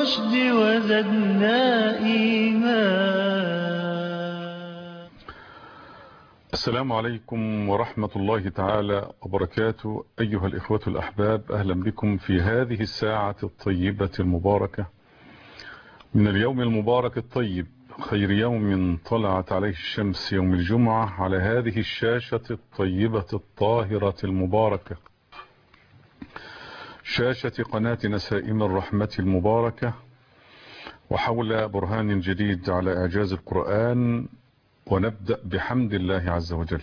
الرشد وزدنا إيمان. السلام عليكم ورحمة الله تعالى وبركاته. أيها الإخوة الأحباب، أهلا بكم في هذه الساعة الطيبة المباركة من اليوم المبارك الطيب، خير يوم طلعت عليه الشمس، يوم الجمعة، على هذه الشاشة الطيبة الطاهرة المباركة، شاشة قناة نسائم الرحمة المباركة، وحول برهان جديد على إعجاز القرآن. ونبدأ بحمد الله عز وجل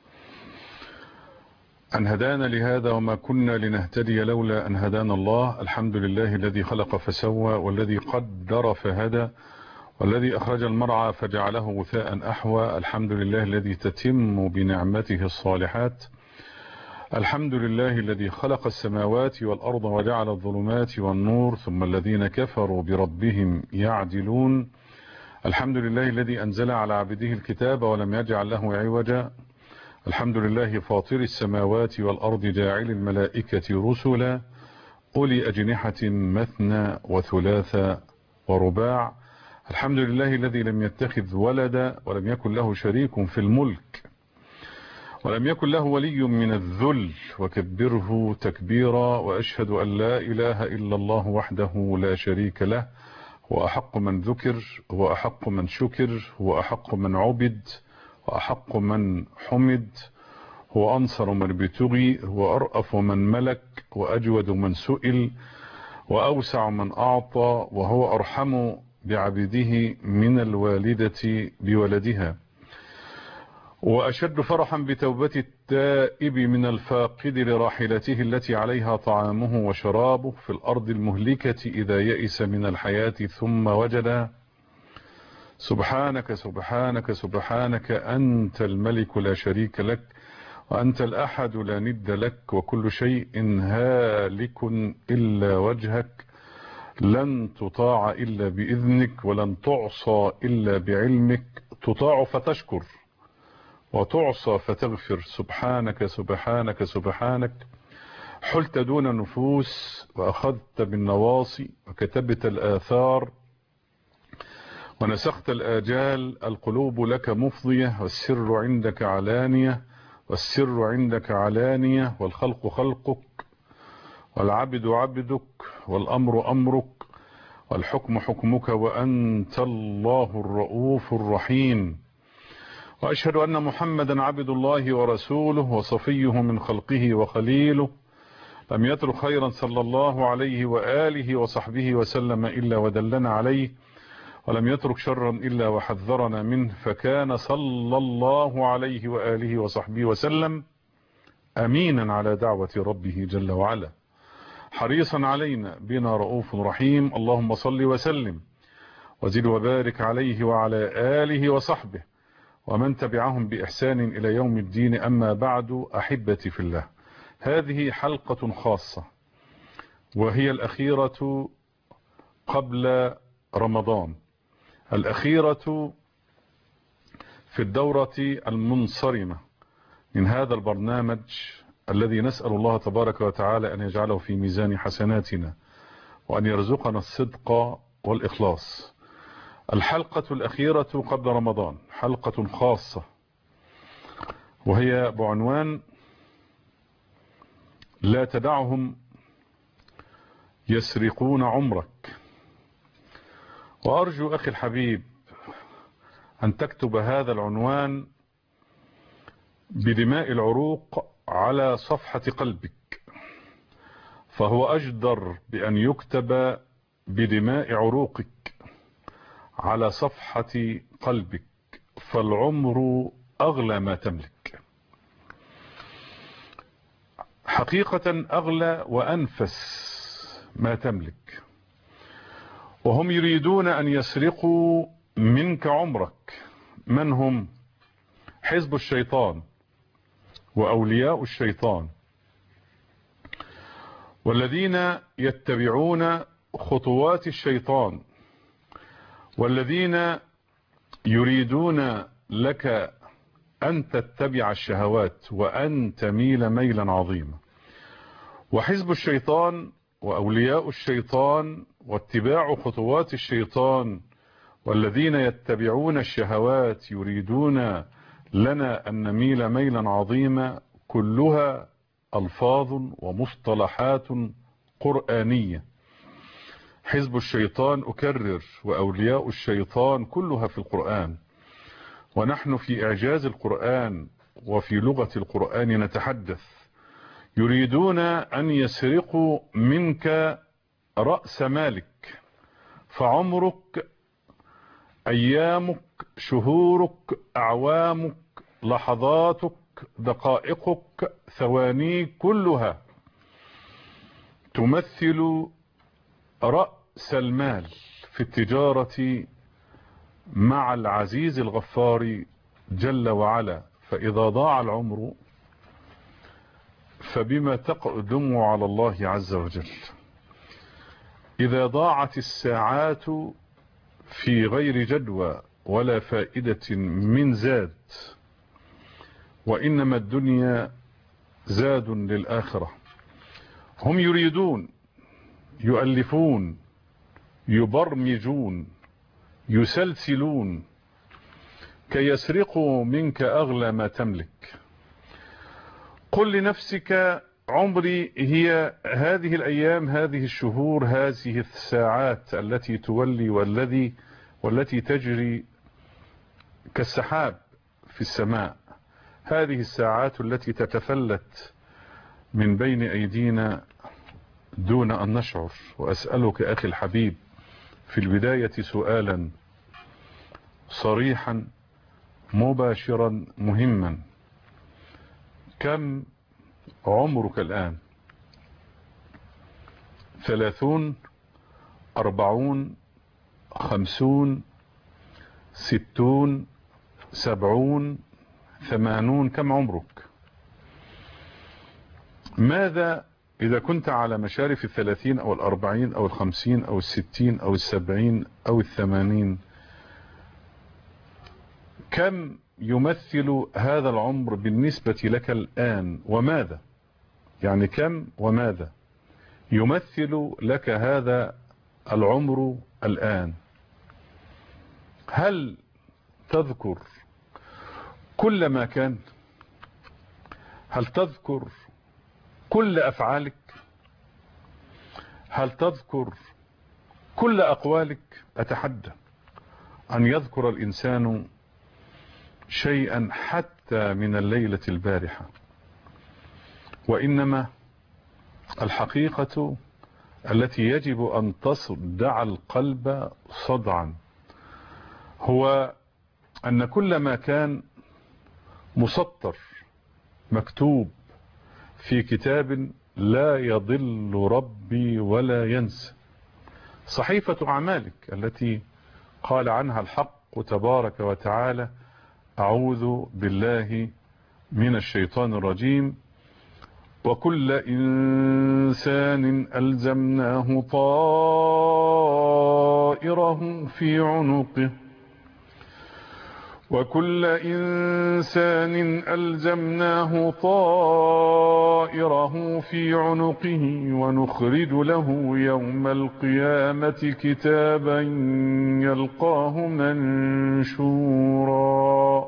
أن هدانا لهذا، وما كنا لنهتدي لولا أن هدانا الله. الحمد لله الذي خلق فسوى، والذي قدر فهدى، والذي أخرج المرعى فجعله غثاء أحوى. الحمد لله الذي تتم بنعمته الصالحات. الحمد لله الذي خلق السماوات والأرض وجعل الظلمات والنور، ثم الذين كفروا بربهم يعدلون. الحمد لله الذي أنزل على عبده الكتاب ولم يجعل له عوجا. الحمد لله فاطر السماوات والأرض، جاعل الملائكة رسلا أولي أجنحة مثنى وثلاث ورباع. الحمد لله الذي لم يتخذ ولدا ولم يكن له شريك في الملك ولم يكن له ولي من الذل، وكبره تكبيرا. وأشهد أن لا إله إلا الله وحده لا شريك له، هو أحق من ذكر، هو أحق من شكر، هو أحق من عبد، وأحق من حمد، هو أنصر من ابتغي، هو أرأف من ملك، وأجود من سئل، وأوسع من أعطى، وهو أرحم بعبده من الوالدة بولدها، وأشد فرحا بتوبة التائب من الفاقد لراحلته التي عليها طعامه وشرابه في الأرض المهلكة إذا يئس من الحياة ثم وجدها. سبحانك سبحانك سبحانك، أنت الملك لا شريك لك، وأنت الأحد لا ند لك، وكل شيء هالك إلا وجهك، لن تطاع إلا بإذنك، ولن تعصى إلا بعلمك، تطاع فتشكر وتعصى فتغفر. سبحانك سبحانك سبحانك، حلت دون النفوس، وأخذت بالنواصي، وكتبت الآثار، ونسخت الآجال. القلوب لك مفضية، والسر عندك علانية، والسر عندك علانية، والخلق خلقك، والعبد عبدك، والأمر أمرك، والحكم حكمك، وأنت الله الرؤوف الرحيم. وأشهد أن محمدا عبد الله ورسوله، وصفيه من خلقه وخليله، لم يترك خيرا صلى الله عليه وآله وصحبه وسلم إلا ودلنا عليه، ولم يترك شرا إلا وحذرنا منه، فكان صلى الله عليه وآله وصحبه وسلم أمينا على دعوة ربه جل وعلا، حريصا علينا بنا رؤوف رحيم. اللهم صل وسلم وزد وبارك عليه وعلى آله وصحبه ومن تبعهم بإحسان إلى يوم الدين. أما بعد، أحبتي في الله، هذه حلقة خاصة، وهي الأخيرة قبل رمضان، الأخيرة في الدورة المنصرمة من هذا البرنامج الذي نسأل الله تبارك وتعالى أن يجعله في ميزان حسناتنا، وأن يرزقنا الصدق والإخلاص. الحلقة الأخيرة قبل رمضان حلقة خاصة، وهي بعنوان لا تدعهم يسرقون عمرك. وأرجو أخي الحبيب أن تكتب هذا العنوان بدماء العروق على صفحة قلبك، فهو أجدر بأن يكتب بدماء عروقك على صفحة قلبك، فالعمر أغلى ما تملك، حقيقة أغلى وأنفس ما تملك. وهم يريدون أن يسرقوا منك عمرك. من هم؟ حزب الشيطان وأولياء الشيطان، والذين يتبعون خطوات الشيطان، والذين يريدون لك أن تتبع الشهوات وأن تميل ميلا عظيما. وحزب الشيطان وأولياء الشيطان واتباع خطوات الشيطان والذين يتبعون الشهوات يريدون لنا أن نميل ميلا عظيما كلها ألفاظ ومصطلحات قرآنية. حزب الشيطان أكرر وأولياء الشيطان كلها في القرآن، ونحن في إعجاز القرآن وفي لغة القرآن نتحدث. يريدون أن يسرقوا منك رأس مالك، فعمرك، أيامك، شهورك، أعوامك، لحظاتك، دقائقك، ثوانيك كلها تمثل رأس المال في التجارة مع العزيز الغفار جل وعلا. فإذا ضاع العمر فبما تقدم على الله عز وجل. إذا ضاعت الساعات في غير جدوى ولا فائدة من زاد، وإنما الدنيا زاد للآخرة. هم يريدون يؤلفون يبرمجون يسلسلون كي يسرقوا منك أغلى ما تملك. قل لنفسك عمري هي هذه الأيام، هذه الشهور، هذه الساعات التي تولي والتي تجري كالسحاب في السماء، هذه الساعات التي تتفلت من بين أيدينا دون أن نشعر. وأسألك أخي الحبيب في البداية سؤالا صريحا مباشرا مهما: كم عمرك الآن؟ 30 40 50 60 70 80؟ كم عمرك؟ ماذا إذا كنت على مشارف 30 أو 40 أو 50 أو 60 أو 70 أو 80؟ كم يمثل هذا العمر بالنسبة لك الآن؟ وماذا يعني كم وماذا يمثل لك هذا العمر الآن؟ هل تذكر كل ما كان؟ هل تذكر كل أفعالك؟ هل تذكر كل أقوالك؟ أتحدى أن يذكر الإنسان شيئا حتى من الليلة البارحة. وإنما الحقيقة التي يجب أن تصدع القلب صدعا هو أن كل ما كان مسطر مكتوب في كتاب لا يضل ربي ولا ينسى. صحيفة أعمالك التي قال عنها الحق تبارك وتعالى: أعوذ بالله من الشيطان الرجيم: وكل إنسان ألزمناه طائره في عنقه وكل إنسان ألزمناه طائره في عنقه ونخرج له يوم القيامة كتابا يلقاه منشورا.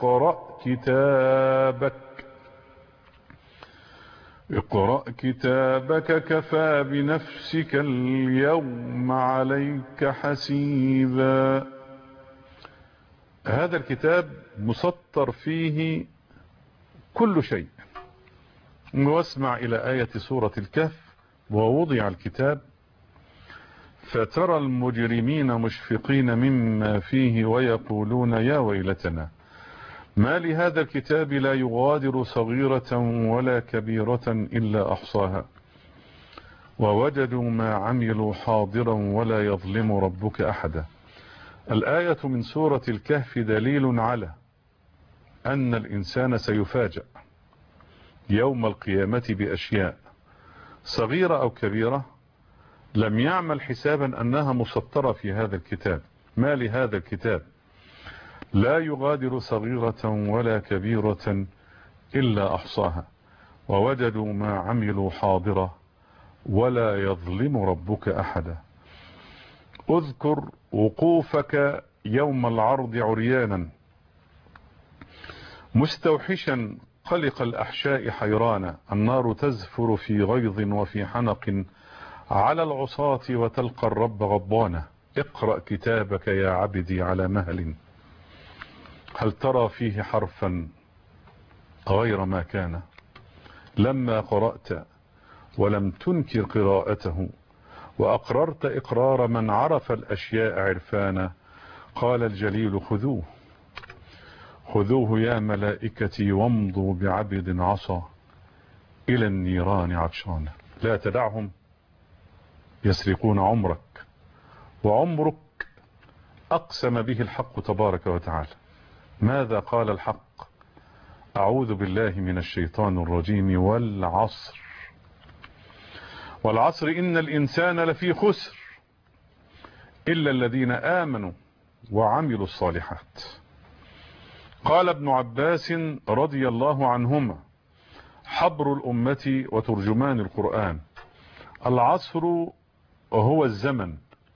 اقرأ كتابك كفى بنفسك اليوم عليك حسيبا. هذا الكتاب مسطر فيه كل شيء. واسمع إلى آية سورة الكهف: ووضع الكتاب فترى المجرمين مشفقين مما فيه ويقولون يا ويلتنا ما لهذا الكتاب لا يغادر صغيرة ولا كبيرة إلا أحصاها ووجدوا ما عملوا حاضرا ولا يظلم ربك أحدا. الآية من سورة الكهف دليل على أن الإنسان سيفاجأ يوم القيامة بأشياء صغيرة أو كبيرة لم يعمل حسابا أنها مسطرة في هذا الكتاب. ما لهذا الكتاب لا يغادر صغيرة ولا كبيرة إلا أحصاها ووجدوا ما عملوا حاضرة ولا يظلم ربك أحدا. اذكر وقوفك يوم العرض عريانا مستوحشا قلق الأحشاء حيرانا، النار تزفر في غيظ وفي حنق على العصاة وتلقى الرب غضبانا. اقرأ كتابك يا عبدي على مهل، هل ترى فيه حرفا غير ما كان؟ لما قرأت ولم تنكر قراءته وأقررت إقرار من عرف الأشياء عرفانا، قال الجليل خذوه خذوه يا ملائكتي وامضوا بعبد عصى إلى النيران عطشانا. لا تدعهم يسرقون عمرك، وعمرك أقسم به الحق تبارك وتعالى. ماذا قال الحق؟ أعوذ بالله من الشيطان الرجيم والعصر والعصر إن الإنسان لفي خسر إلا الذين آمنوا وعملوا الصالحات. قال ابن عباس رضي الله عنهما حبر الأمة وترجمان القرآن: العصر هو الزمن.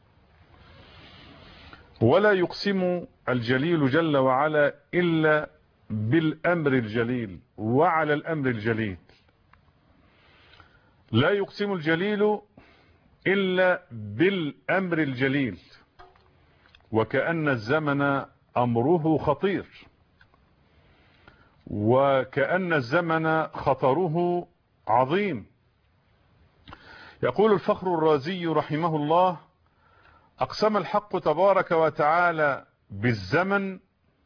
ولا يقسم الجليل جل وعلا إلا بالأمر الجليل وعلى الأمر الجليل. لا يقسم الجليل إلا بالأمر الجليل، وكأن الزمن أمره خطير، وكأن الزمن خطره عظيم. يقول الفخر الرازي رحمه الله: أقسم الحق تبارك وتعالى بالزمن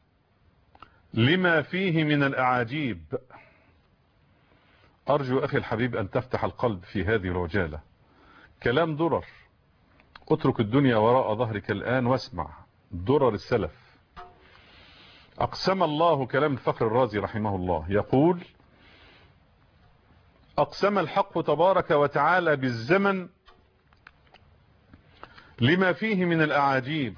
لما فيه من الأعاجيب. أرجو أخي الحبيب أن تفتح القلب في هذه العجالة، كلام درر. اترك الدنيا وراء ظهرك الآن واسمع درر السلف. أقسم الله، كلام الفخر الرازي رحمه الله، يقول: أقسم الحق تبارك وتعالى بالزمن لما فيه من الأعاجيب،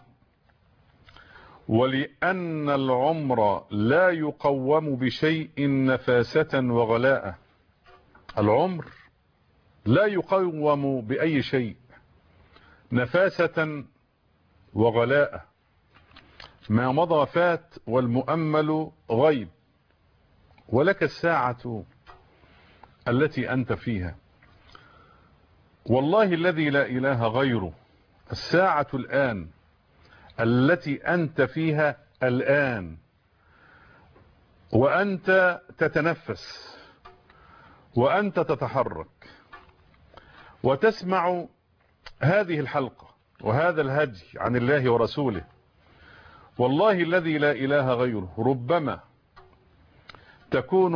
ولأن العمر لا يقوم بشيء نفاسة وغلاء. العمر لا يقوم بأي شيء نفاسة وغلاء. ما مضى فات والمؤمل غيب، ولك الساعة التي أنت فيها. والله الذي لا إله غيره، الساعة الآن التي أنت فيها الآن، وأنت تتنفس وأنت تتحرك وتسمع هذه الحلقة وهذا الهدي عن الله ورسوله. والله الذي لا إله غيره ربما تكون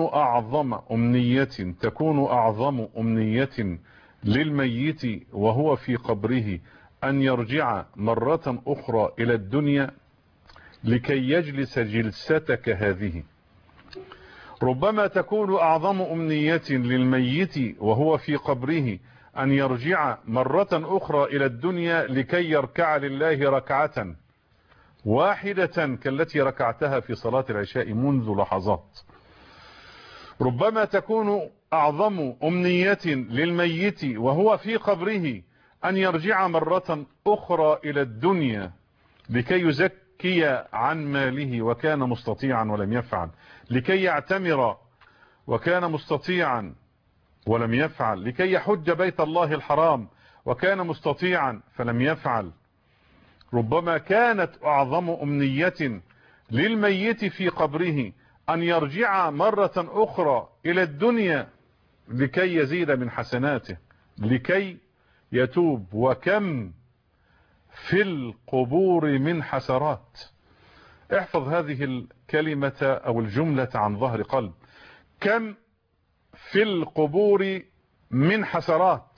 أعظم أمنية للميت وهو في قبره أن يرجع مرة أخرى إلى الدنيا لكي يجلس جلستك هذه. ربما تكون أعظم أمنية للميت وهو في قبره أن يرجع مرة أخرى إلى الدنيا لكي يركع لله ركعة واحدة كالتي ركعتها في صلاة العشاء منذ لحظات. ربما تكون أعظم أمنية للميت وهو في قبره أن يرجع مرة أخرى إلى الدنيا لكي يزكي عن ماله وكان مستطيعا ولم يفعل، لكي يعتمر وكان مستطيعا ولم يفعل، لكي يحج بيت الله الحرام وكان مستطيعا فلم يفعل. ربما كانت أعظم أمنية للميت في قبره أن يرجع مرة أخرى إلى الدنيا لكي يزيد من حسناته، لكي يتوب. وكم في القبور من حسرات. احفظ هذه الكلمة أو الجملة عن ظهر قلب. كم في القبور من حسرات،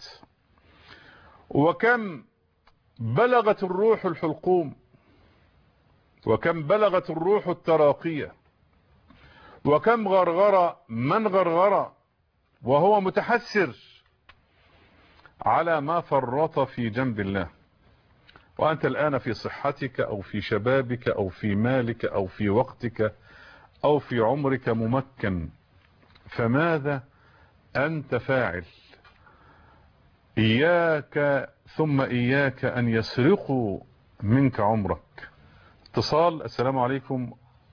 وكم بلغت الروح الحلقوم، وكم بلغت الروح التراقية، وكم غرغر من غرغر وهو متحسر على ما فرط في جنب الله. وأنت الآن في صحتك أو في شبابك أو في مالك أو في وقتك أو في عمرك ممكن، فماذا أنت فاعل؟ إياك ثم إياك أن يسرقوا منك عمرك. اتصال. السلام عليكم.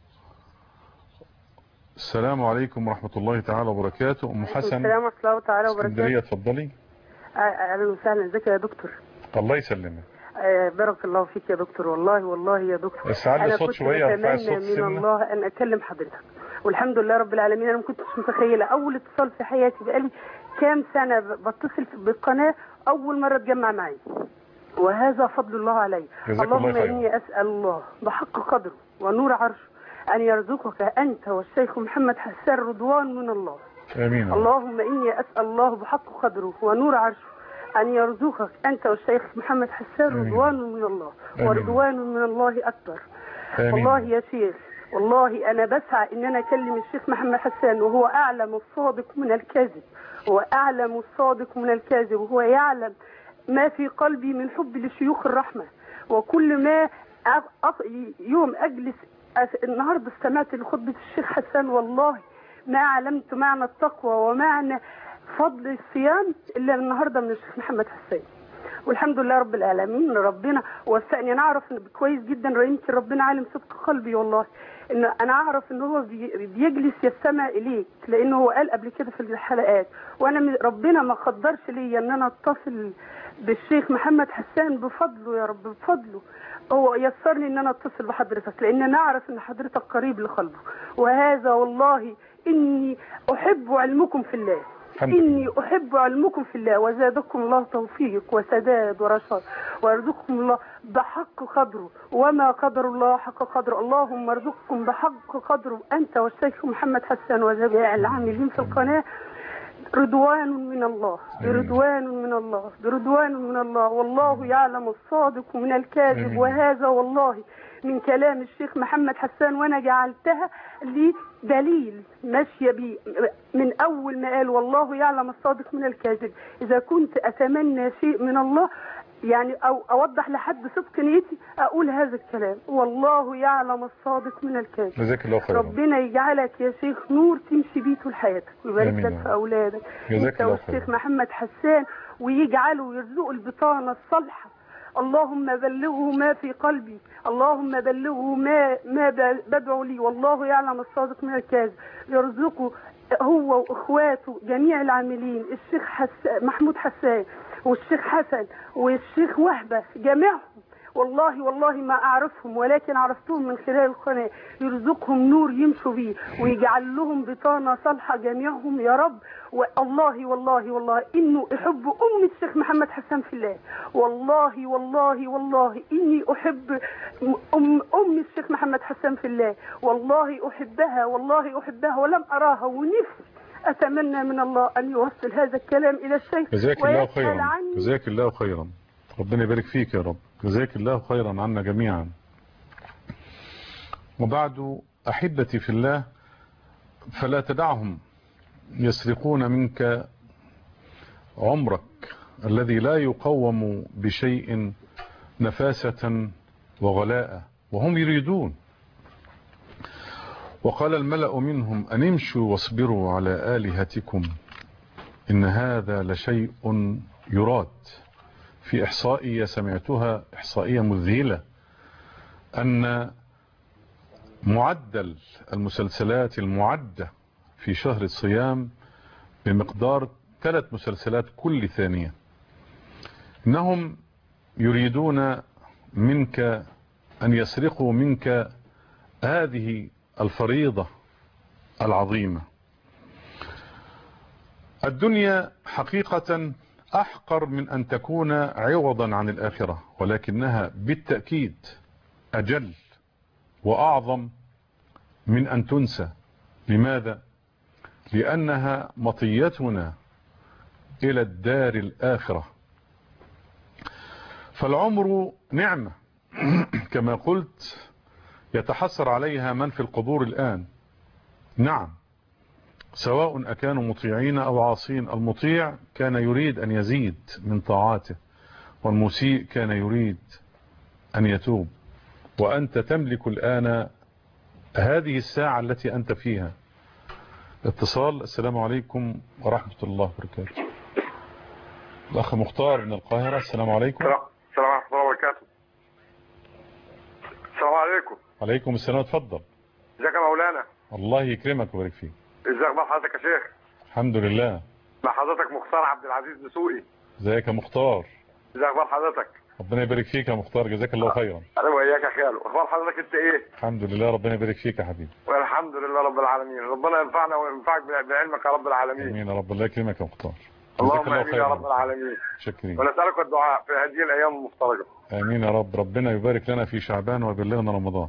السلام عليكم ورحمة الله تعالى وبركاته. أم حسن. السلام ورحمة الله تعالى وبركاته. اسكندرية، اتفضلي. أهلا وسهلا. ازيك يا دكتور؟ الله يسلمك. بارك الله فيك يا دكتور. والله يا دكتور بس علي الصوت شوية، ارفعي الصوت سنة. من الله أن أكلم حضرتك، والحمد لله رب العالمين. أنا ما كنتش متخيلة، أول اتصال في حياتي، بقالي كام سنة بتصل بالقناة، أول مرة تجمع معي، وهذا فضل الله علي. اللهم إني أسأل الله بحق قدره ونور عرشه أن يرزقك أنت والشيخ محمد حسان رضوان من الله. آمين. اللهم إني أسأل الله بحق قدره ونور عرشه أن يرزقك أنت والشيخ محمد حسان رضوان من الله. آمين. ورضوان من الله أكبر. آمين. والله يا شيخ، والله أنا بسعى إن أنا أكلم الشيخ محمد حسان، وهو أعلم الصادق من الكاذب، هو أعلم الصادق من الكاذب، وهو يعلم ما في قلبي من حب لشيوخ الرحمة. وكل ما يوم أجلس النهاردة استمعت لخطبة الشيخ حسان، والله ما علمت معنى التقوى ومعنى فضل الصيام إلا النهاردة من الشيخ محمد حسان. والحمد لله رب العالمين، ربنا وفقني. أنا أعرف كويس جدا، يمكن ربنا عالم صدق قلبي، والله إن أنا أعرف إن هو بيجلس يستمع إليك، لأنه هو قال قبل كده في الحلقات، وأنا ربنا ما قدرش لي إن أنا أتصل بالشيخ محمد حسان بفضله يا رب، بفضله هو يسر لي إن أنا أتصل بحضرتك، لأن أنا أعرف إن حضرتك قريب لقلبه. وهذا والله إني أحب علمكم في الله، إني أحب علمكم في الله، وزادكم الله توفيق وسداد ورشاد، ويرزقكم الله بحق قدره وما قدر الله حق قدره. اللهم ارزقكم بحق قدره أنت والشيخ محمد حسان وجميع العاملين في القناة رضوان من الله، برضوان من الله، برضوان من الله. والله يعلم الصادق من الكاذب. وهذا والله من كلام الشيخ محمد حسان، وانا جعلتها لي دليل ماشيه بي من اول ما قال والله يعلم الصادق من الكاذب. اذا كنت اتمنى شيء من الله، يعني او اوضح لحد صدق نيتي، اقول هذا الكلام، والله يعلم الصادق من الكاذب. جزاك الله خيرا. ربنا يجعلك يا شيخ نور تمشي بيه طول حياتك، ويبارك لك في اولادك انت والشيخ محمد حسان، ويجعله ويرزقه البطانه الصالحه. اللهم بلغه ما في قلبي، اللهم بلغه ما بدعو لي، والله يعلم الصادق من الكاذب. يرزقه هو واخواته جميع العاملين، الشيخ محمود حسان والشيخ حسن والشيخ وهبه، جميعهم والله ما أعرفهم، ولكن عرفتهم من خلال القناة. يرزقهم نور يمشوا بيه، ويجعل لهم بطانة صالحة جميعهم يا رب. والله إنه أحب أم الشيخ محمد حسان في الله، والله إني أحب أم الشيخ محمد حسان في الله، والله أحبها ولم أراها، ونفسي أتمنى من الله أن يوصل هذا الكلام إلى الشيخ. جزاك الله خيرا، جزاك الله خيرا، ربنا يبارك فيك يا رب، جزاك الله خيرا عنا جميعا. وبعد أحبتي في الله، فلا تدعهم يسرقون منك عمرك الذي لا يقوم بشيء نفاسة وغلاء، وهم يريدون. وقال الملأ منهم أن امشوا واصبروا على آلهتكم إن هذا لشيء يراد. في إحصائية سمعتها، إحصائية مذهلة، أن معدل المسلسلات المعدة في شهر الصيام بمقدار 3 مسلسلات كل ثانية. إنهم يريدون منك أن يسرقوا منك هذه الفريضة العظيمة. الدنيا حقيقة أحقر من أن تكون عوضا عن الآخرة، ولكنها بالتأكيد أجل وأعظم من أن تنسى. لماذا؟ لأنها مطيتنا إلى الدار الآخرة. فالعمر نعمة كما قلت، يتحسر عليها من في القبور الآن. نعم، سواء أكانوا مطيعين أو عاصين. المطيع كان يريد أن يزيد من طاعاته، والمسيء كان يريد أن يتوب. وأنت تملك الآن هذه الساعة التي أنت فيها. اتصال. السلام عليكم ورحمة الله وبركاته. الأخ مختار من القاهرة. السلام عليكم. السلام ورحمة الله وبركاته. السلام عليكم. عليكم السلام، اتفضل. ازيك يا مولانا؟ الله يكرمك ويبارك فيك. ازيك بقى حضرتك يا شيخ؟ الحمد لله. مع حضرتك مختار عبد العزيز دسوقي. ازيك يا مختار؟ ازيك بقى حضرتك؟ ربنا يبارك فيك يا مختار، جزاك الله خيرا. انا وياك يا خالو. اخبار حضرتك انت ايه؟ الحمد لله، ربنا يبارك فيك يا حبيبي. والحمد لله رب العالمين. ربنا ينفعنا وينفعك بعلمك يا رب العالمين. امين يا رب. الله يكرمك يا مختار. اللهم امين يا رب العالمين. شكرين. ونسألك الدعاء في هذه الايام المفترجة. امين يا رب. ربنا يبارك لنا في شعبان ويبلغنا رمضان.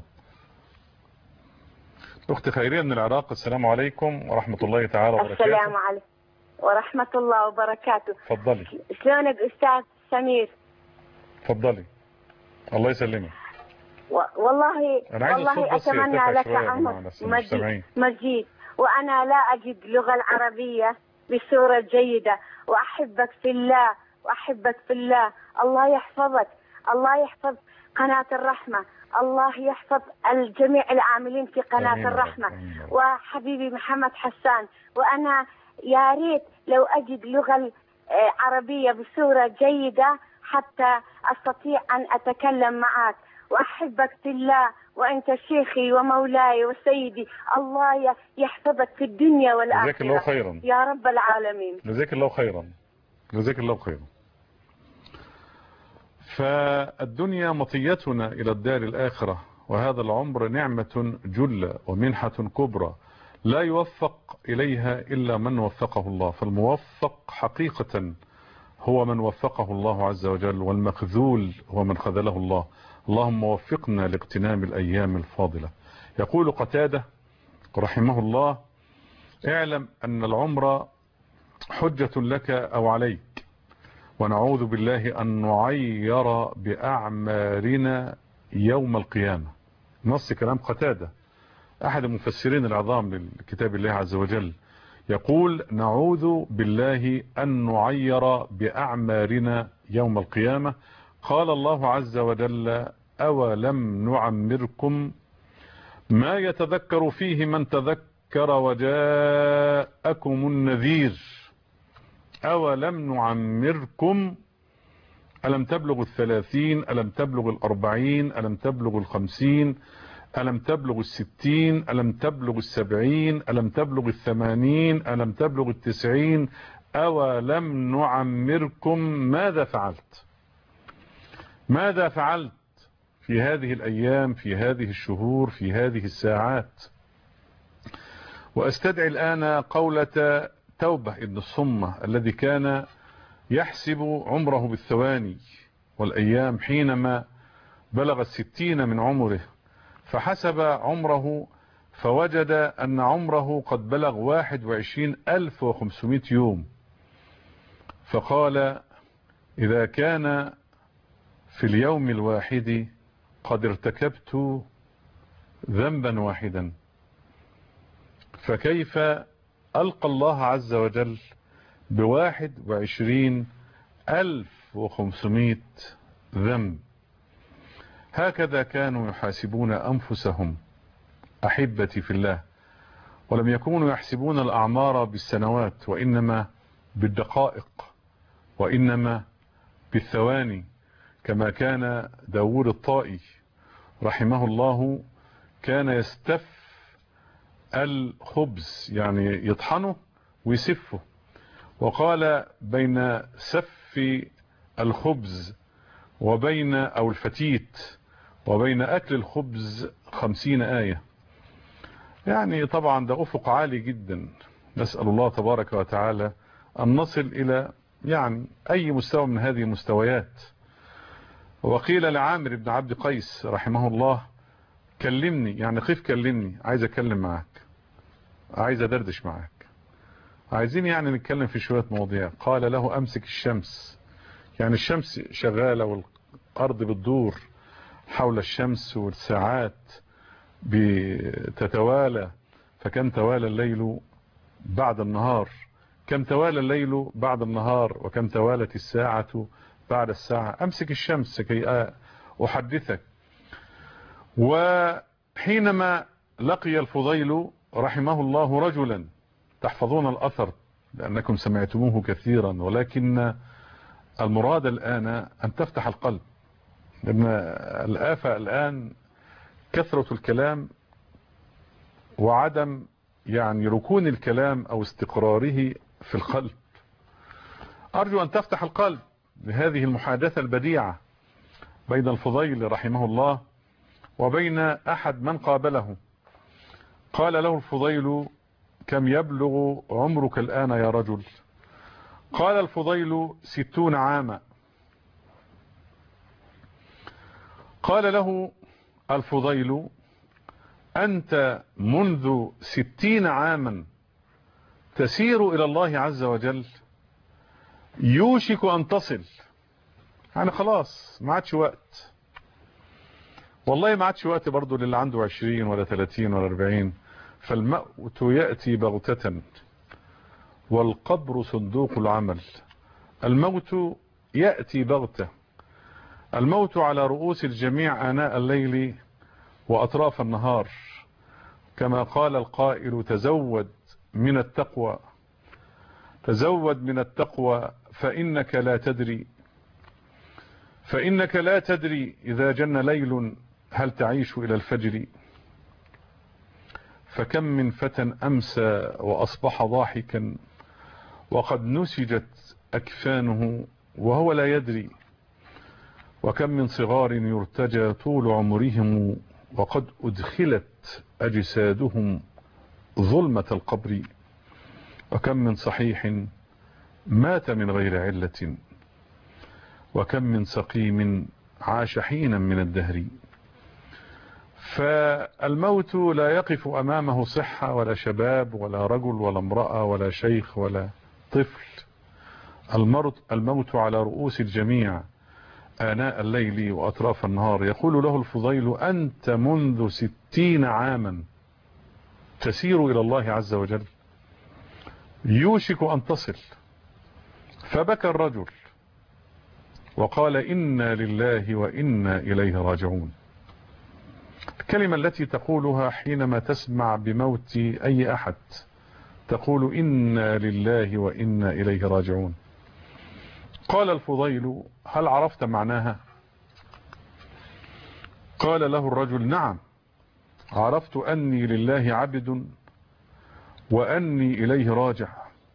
اختي خيرية من العراق. السلام عليكم ورحمة الله تعالى وبركاته. السلام عليكم ورحمة الله وبركاته. اتفضلي. شلونك أستاذ سمير؟ اتفضلي. الله يسلمك. والله أتمنى لك عمر مجيد، وأنا لا أجد اللغة العربية بصورة جيدة، وأحبك في الله وأحبك في الله. الله يحفظك، الله يحفظ قناة الرحمة، الله يحفظ الجميع العاملين في قناة الرحمة، وحبيبي محمد حسان. وأنا يا ريت لو أجد لغة عربية بصورة جيدة حتى أستطيع أن أتكلم معك، وأحبك في الله، وأنت شيخي ومولاي وسيدي. الله يحفظك في الدنيا والآخرة. جزاك الله خيرا يا رب العالمين. جزاك الله خيرا. جزاك الله خيرا. فالدنيا مطيتنا إلى الدار الآخرة، وهذا العمر نعمة جلة ومنحة كبرى لا يوفق إليها إلا من وفقه الله. فالموفق حقيقة هو من وفقه الله عز وجل، والمخذول هو من خذله الله. اللهم وفقنا لاغتنام الأيام الفاضلة. يقول قتادة رحمه الله: اعلم أن العمر حجة لك أو عليك، ونعوذ بالله أن نعير بأعمارنا يوم القيامة. نص كلام قتادة أحد المفسرين العظام لكتاب الله عز وجل، يقول: نعوذ بالله أن نعير بأعمارنا يوم القيامة. قال الله عز وجل: أولم نعمركم ما يتذكر فيه من تذكر وجاءكم النذير. أولم نعمركم، ألم تبلغ 30، ألم تبلغ 40، ألم تبلغ 50، ألم تبلغ 60، ألم تبلغ 70، ألم تبلغ 80، ألم تبلغ 90. أولم نعمركم ماذا فعلت؟ ماذا فعلت في هذه الأيام، في هذه الشهور، في هذه الساعات؟ وأستدعي الآن قولة توبة ابن الصمة الذي كان يحسب عمره بالثواني والأيام، حينما بلغ 60 من عمره فحسب عمره فوجد أن عمره قد بلغ 21,500 يوم. فقال: إذا كان في اليوم الواحد قد ارتكبت ذنبا واحدا، فكيف ألقى الله عز وجل ب21,500 ذنب؟ هكذا كانوا يحاسبون أنفسهم أحبتي في الله، ولم يكونوا يحسبون الأعمار بالسنوات، وإنما بالدقائق، وإنما بالثواني، كما كان داود الطائي رحمه الله كان يستف الخبز، يعني يطحنه ويسفه، وقال: بين سف الخبز وبين أو الفتيت وبين أكل الخبز 50 آية. يعني طبعا ده أفق عالي جدا. نسأل الله تبارك وتعالى أن نصل إلى يعني أي مستوى من هذه المستويات. وقيل لعامر بن عبد قيس رحمه الله: كلمني، يعني خف كلمني، عايز أكلم معك، عايز أدردش معك، عايزين يعني نتكلم في شوية مواضيع. قال له: أمسك الشمس، يعني الشمس شغالة والأرض بتدور حول الشمس، والساعات بتتوالى، فكم توالى الليل بعد النهار، كم توالى الليل بعد النهار، وكم توالت الساعة بعد الساعة. أمسك الشمس كي أحدثك. وحينما لقي الفضيل رحمه الله رجلا، تحفظون الأثر لأنكم سمعتموه كثيرا، ولكن المراد الآن أن تفتح القلب، لأن الآفة الآن كثرة الكلام وعدم يعني ركون الكلام أو استقراره في القلب. أرجو أن تفتح القلب لهذه المحادثة البديعة بين الفضيل رحمه الله وبين أحد من قابله. قال له الفضيل: كم يبلغ عمرك الآن يا رجل؟ قال الفضيل: 60 عاما. قال له الفضيل: أنت منذ 60 عاما تسير إلى الله عز وجل، يوشك أن تصل، يعني خلاص ما عادش وقت. والله ما عادش وقت برضو للي عنده 20 ولا 30 ولا 40. فالموت يأتي بغتة والقبر صندوق العمل. الموت يأتي بغتة، الموت على رؤوس الجميع آناء الليل وأطراف النهار، كما قال القائل: تزود من التقوى، تزود من التقوى فإنك لا تدري إذا جن ليل هل تعيش إلى الفجر. فكم من فتى أمسى وأصبح ضاحكا وقد نسجت أكفانه وهو لا يدري، وكم من صغار يرتجى طول عمرهم وقد أدخلت أجسادهم ظلمة القبر، وكم من صحيح مات من غير علة، وكم من سقيم عاش حينا من الدهر. فالموت لا يقف أمامه صحة ولا شباب ولا رجل ولا امرأة ولا شيخ ولا طفل. الموت على رؤوس الجميع آناء الليل وأطراف النهار. يقول له الفضيل: أنت منذ 60 عاما تسير إلى الله عز وجل، يوشك أن تصل. فبكى الرجل وقال: إنا لله وإنا إليه راجعون. الكلمة التي تقولها حينما تسمع بموت أي أحد، تقول: إنا لله وإنا إليه راجعون. قال الفضيل: هل عرفت معناها؟ قال له الرجل: نعم، عرفت أني لله عبد وأني إليه راجع.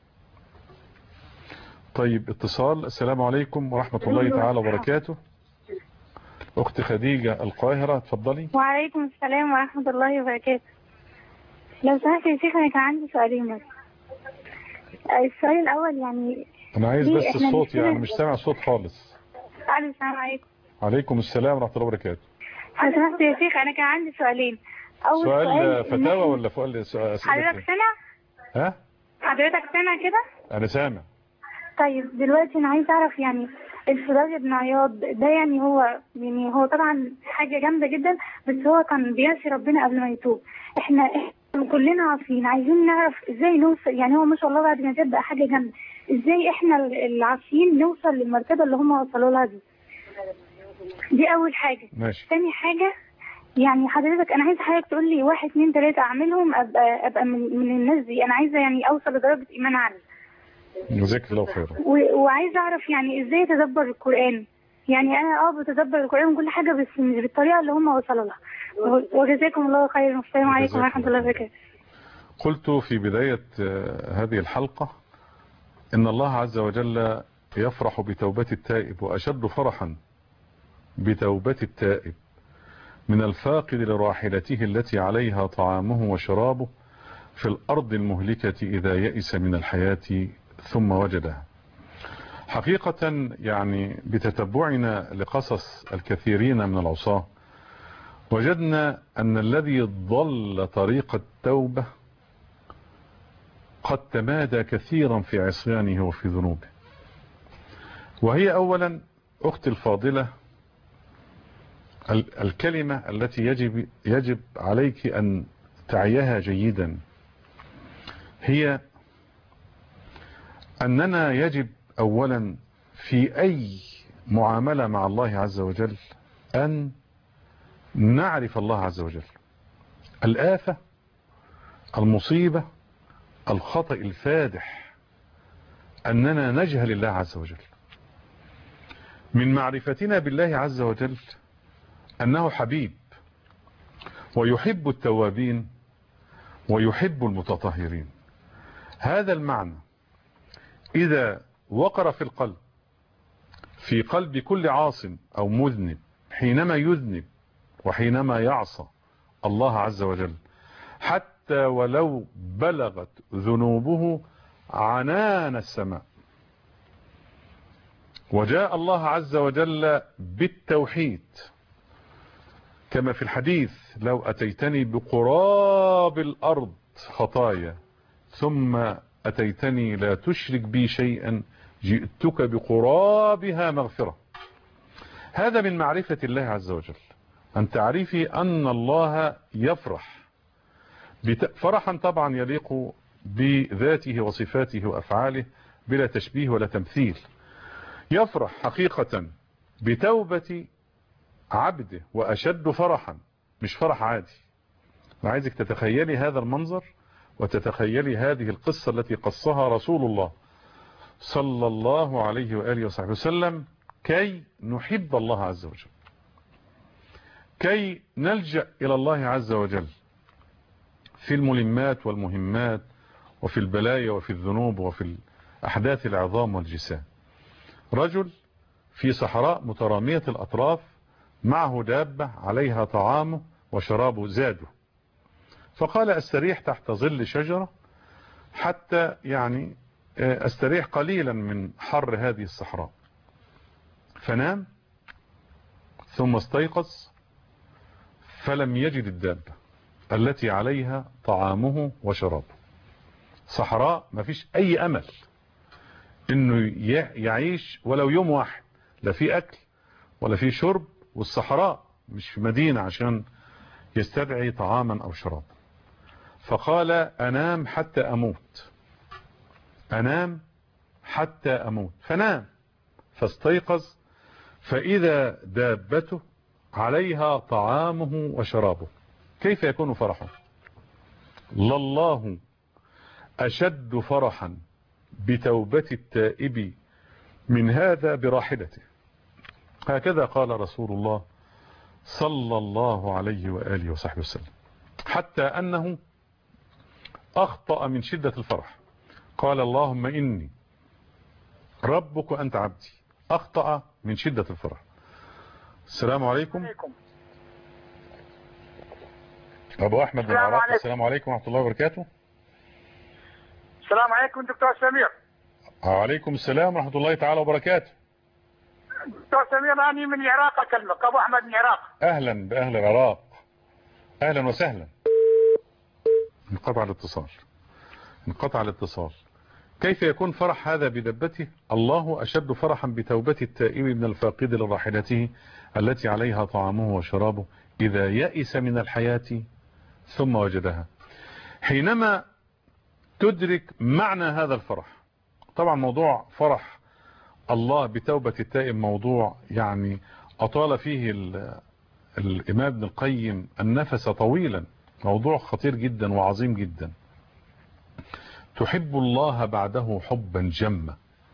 طيب، اتصال. السلام عليكم ورحمة الله تعالى وبركاته. أخت خديجة القاهرة، تفضلي. وعليكم السلام ورحمة الله وبركاته. لو سمحت يا شيخ، أنا كان عندي سؤالين بس. السؤال الأول، يعني أنا عايز بس الصوت، يعني مش سامع الصوت خالص. السلام عليكم. عليكم السلام ورحمة الله وبركاته. لو سمحت يا شيخ، أنا كان عندي سؤالين. أول سؤال فتاوى ولا أسئلة؟ حضرتك سامع؟ ها؟ حضرتك سامع كده؟ أنا سامع. طيب دلوقتي أنا عايز أعرف، يعني الفضيل بن عياض ده، يعني هو طبعا حاجة جامدة جدا، بس هو كان بيعصي ربنا قبل ما يتوب. احنا كلنا عارفين، عايزين نعرف ازاي نوصل. يعني هو ما شاء الله بعد ما تاب بقى حاجة جامدة، ازاي احنا العاصيين نوصل للمرتبة اللي هم وصلوا لها دي أول حاجة. ماشي. تاني حاجة، يعني حضرتك أنا عايزة حضرتك تقول لي 1 2 3 أعملهم أبقى من الناس دي. أنا عايزة يعني أوصل لدرجة إيمان عالية. جزاك الله خير. وعايزة أعرف يعني إزاي أتدبر القرآن. يعني أنا بتدبر القرآن وكل حاجة، بس مش بالطريقة اللي هم وصلوا لها. وجزاكم الله خير، والسلام عليكم ورحمة الله وبركاته. قلت في بداية هذه الحلقة إن الله عز وجل يفرح بتوبة التائب، وأشد فرحا بتوبة التائب من الفاقد لراحلته التي عليها طعامه وشرابه في الأرض المهلكة إذا يئس من الحياة ثم وجدها. حقيقة يعني بتتبعنا لقصص الكثيرين من العصاة، وجدنا أن الذي ضل طريق التوبة قد تمادى كثيرا في عصيانه وفي ذنوبه. وهي أولا أختي الفاضلة الكلمة التي يجب عليك أن تعيها جيدا، هي أننا يجب أولا في أي معاملة مع الله عز وجل أن نعرف الله عز وجل. الآفة، المصيبة، الخطأ الفادح أننا نجهل الله عز وجل. من معرفتنا بالله عز وجل أنه حبيب ويحب التوابين ويحب المتطهرين. هذا المعنى إذا وقر في القلب، في قلب كل عاص أو مذنب، حينما يذنب وحينما يعصى الله عز وجل، حتى ولو بلغت ذنوبه عنان السماء، وجاء الله عز وجل بالتوحيد كما في الحديث: لو أتيتني بقراب الأرض خطايا ثم أتيتني لا تشرك بي شيئا جئتك بقرابها مغفرة. هذا من معرفة الله عز وجل، أن تعرفي أن الله يفرح فرحا طبعا يليق بذاته وصفاته وأفعاله بلا تشبيه ولا تمثيل. يفرح حقيقة بتوبة عبده، وأشد فرحا، مش فرح عادي. أنا عايزك تتخيلي هذا المنظر وتتخيلي هذه القصة التي قصها رسول الله صلى الله عليه وآله وصحبه وسلم كي نحب الله عز وجل، كي نلجأ إلى الله عز وجل في الملمات والمهمات وفي البلايا وفي الذنوب وفي الأحداث العظام والجسام. رجل في صحراء مترامية الأطراف، معه دابة عليها طعامه وشرابه زاده، فقال: أستريح تحت ظل شجرة حتى يعني أستريح قليلا من حر هذه الصحراء. فنام ثم استيقظ فلم يجد الدابة التي عليها طعامه وشرابه. صحراء ما فيش أي أمل إنه يعيش ولو يوم واحد، لا في أكل ولا في شرب، والصحراء مش في مدينة عشان يستدعي طعاما أو شرابا. فقال: أنام حتى أموت، أنام حتى أموت. فنام فاستيقظ فإذا دابته عليها طعامه وشرابه. كيف يكون فرحه؟ لله أشد فرحا بتوبة التائب من هذا براحلته. هكذا قال رسول الله صلى الله عليه وآله وصحبه وسلم، حتى أنه أخطأ من شدة الفرح. قال: اللهم إني ربك وأنت عبدي. أخطأ من شدة الفرح. السلام عليكم. أبو أحمد بن عراق. السلام عليكم ورحمة الله وبركاته. السلام عليكم دكتور سمير. وعليكم السلام ورحمة الله تعالى وبركاته. دكتور سمير، أنا من العراق أكلمك، أبو أحمد من العراق. أهلا بأهل العراق، أهلا وسهلا. انقطع الاتصال. كيف يكون فرح هذا بدبته؟ الله أشد فرحا بتوبة التائب من الفاقد لراحلته التي عليها طعامه وشرابه إذا يئس من الحياة ثم وجدها. حينما تدرك معنى هذا الفرح، طبعا موضوع فرح الله بتوبة التائب موضوع يعني أطال فيه الإمام ابن القيم النفس طويلا، موضوع خطير جدا وعظيم جدا. تحب الله بعده حبا جما.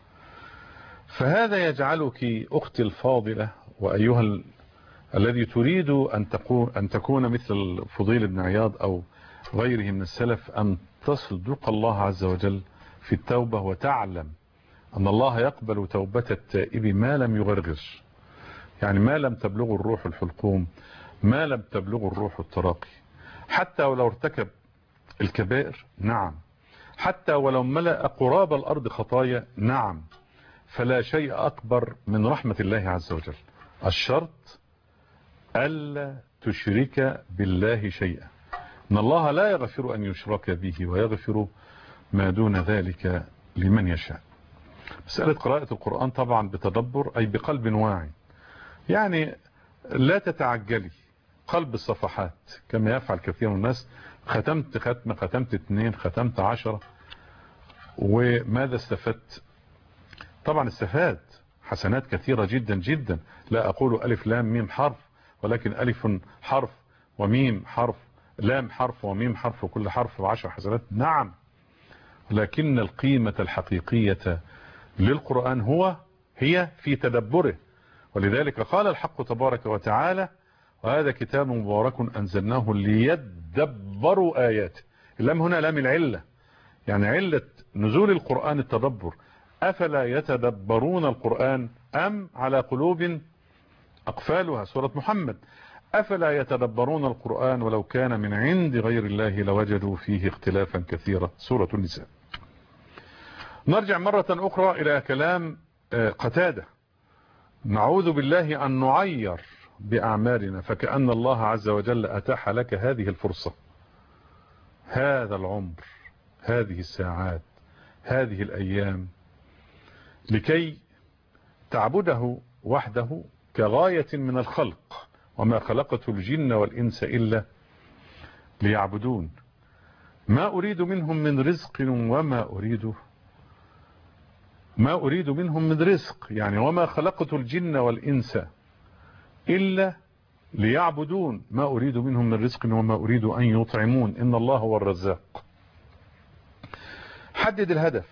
فهذا يجعلك أختي الفاضلة وأيها الذي تريد أن تكون مثل فضيل بن عياض أو غيره من السلف، أن تصدق الله عز وجل في التوبة وتعلم أن الله يقبل توبة التائب ما لم يغرغر، يعني ما لم تبلغ الروح الحلقوم، ما لم تبلغ الروح التراقي، حتى ولو ارتكب الكبائر، نعم، حتى ولو ملأ قراب الأرض خطايا، نعم، فلا شيء أكبر من رحمة الله عز وجل. الشرط ألا تشرك بالله شيئا، إن الله لا يغفر أن يشرك به ويغفر ما دون ذلك لمن يشاء. مسألة قراءة القرآن طبعا بتدبر، أي بقلب واعي، يعني لا تتعجلي قلب الصفحات كما يفعل كثير من الناس. ختمت ختمة، ختمت 2، ختمت 10، وماذا استفدت؟ طبعا استفاد حسنات كثيرة جدا جدا، لا أقول ألف لام ميم حرف، ولكن ألف حرف وميم حرف، لام حرف وميم حرف، وكل حرف 10 حسنات، نعم. لكن القيمة الحقيقية للقرآن هي في تدبره، ولذلك قال الحق تبارك وتعالى: وهذا كتاب مبارك أنزلناه ليدبروا آياته. اللام هنا لام العلة، يعني علة نزول القرآن التدبر. أفلا يتدبرون القرآن أم على قلوب أقفالها، سورة محمد. أفلا يتدبرون القرآن ولو كان من عند غير الله لوجدوا فيه اختلافا كثيرا، سورة النساء. نرجع مرة أخرى إلى كلام قتادة: نعوذ بالله أن نعير بأعمالنا، فكأن الله عز وجل أتاح لك هذه الفرصة، هذا العمر، هذه الساعات، هذه الأيام، لكي تعبده وحده كغاية من الخلق. وما خلقت الجن والإنس إلا ليعبدون ما أريد منهم من رزق وما أريد منهم من رزق، يعني وما خلقت الجن والإنس إلا ليعبدون ما أريد منهم من رزق وما أريد أن يطعمون إن الله هو الرزاق. حدد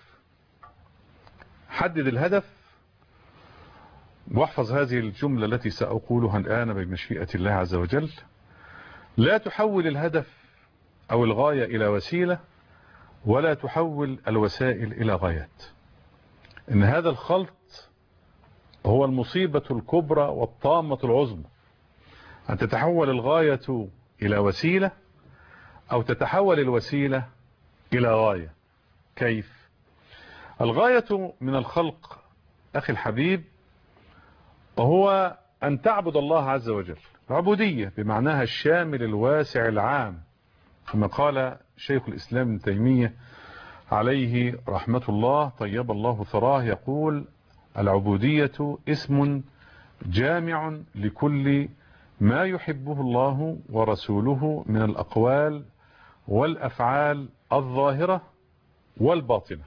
الهدف واحفظ هذه الجملة التي سأقولها الآن بمشيئة الله عز وجل: لا تحول الهدف أو الغاية إلى وسيلة، ولا تحول الوسائل إلى غايات. إن هذا الخلط هو المصيبة الكبرى والطامة العظمى، أن تتحول الغاية إلى وسيلة أو تتحول الوسيلة إلى غاية. كيف؟ الغاية من الخلق أخي الحبيب وهو أن تعبد الله عز وجل عبودية بمعناها الشامل الواسع العام، كما قال شيخ الإسلام ابن تيمية عليه رحمة الله طيب الله ثراه، يقول: العبودية اسم جامع لكل ما يحبه الله ورسوله من الأقوال والأفعال الظاهرة والباطنة.